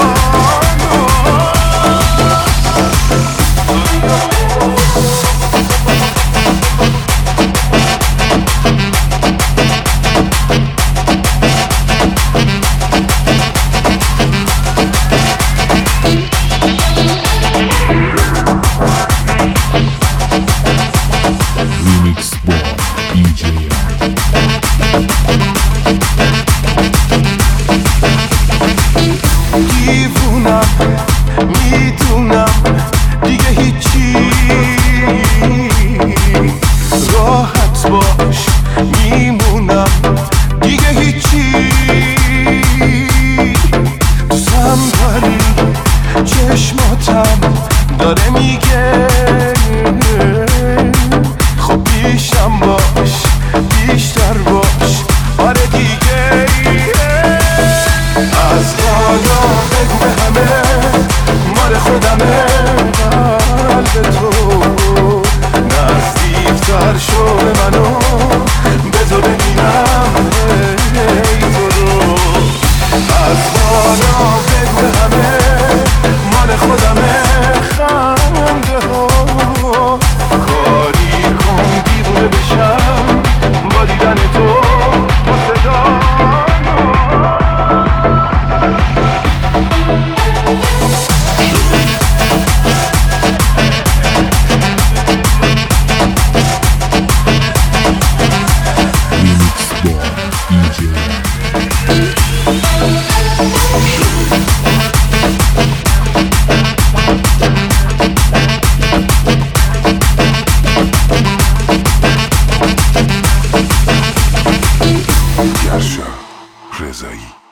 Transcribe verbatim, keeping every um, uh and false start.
دیوونم میدونم دیگه هیچی، راحت باش میمونم دیگه هیچی. دوستم داری چشماتم داره میگه خب بیشتم باش بیشتر باش آره دیگه. از حالا بگو به همه مال خودمه، قلب تو نزدیکتر شو به منو بذار ببینم ای تو رو. از حالا بگو به همه مال خودمه، خنده ها کاری کن دیوونه بشم با دیدن تو با صدا. گرشا رضایی.